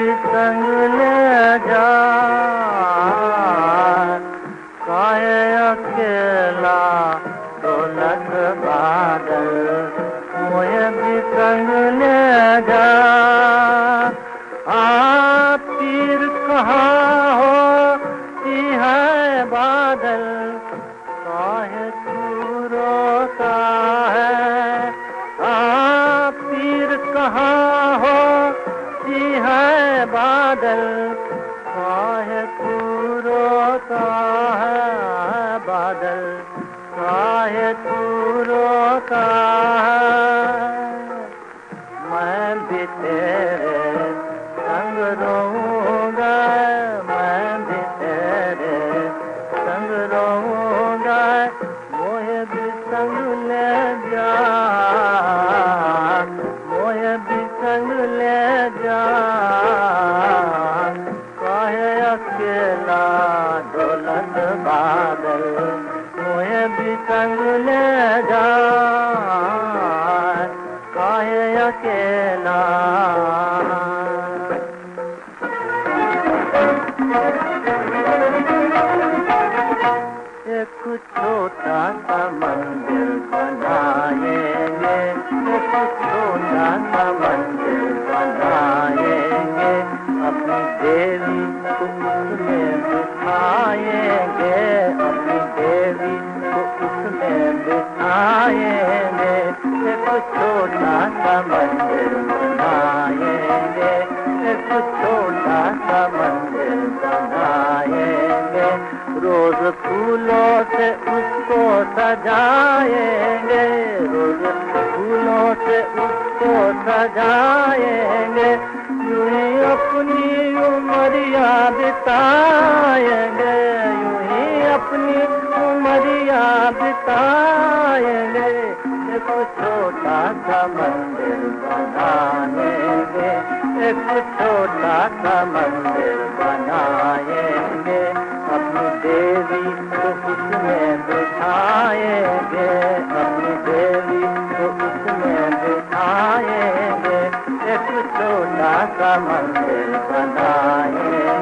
भी संग ले जा, काहे अकेला डोलत बादल, मोहे भी संग ले जा। पीर कहाँ होती है बादल, काहे तू रोता है। पीर कहाँ होती है बादल, काहे तू रोता है बादल, काहे तू रोता है। मैं भी तेरे संग रोऊंगा, मैं भी तेरे संग रोऊंगा, मोहे भी संग ले जा, मोहे भी संग ले जा। काहे अकेला डोलत बादल, मोहे भी संग ले जा, काहे अकेला। एक छोटा सा मंदिर बनाएंगे, एक छोटा सा मंदिर बनाएंगे, अपनी देवी को उसमें बिठाएंगे, अपनी देवी को उसमें बिठाएंगे। एक छोटा सा मंदिर बनाएंगे, एक छोटा सा मंदिर बनाएंगे, रोज फूलों से उसको सजाएंगे, रोज फूलों से उसको सजाएंगे, यूं ही अपनी उमरिया बिताएंगे, यूं ही अपनी उमरिया बिताएंगे। एक छोटा सा मंदिर बनाएंगे, एक छोटा सा मंदिर बनाएंगे, अपनी देवी को उसमें बिठाएंगे, अपनी देवी को उसमें बिठाएंगे, एक छोटा सा मंदिर बनाएंगे।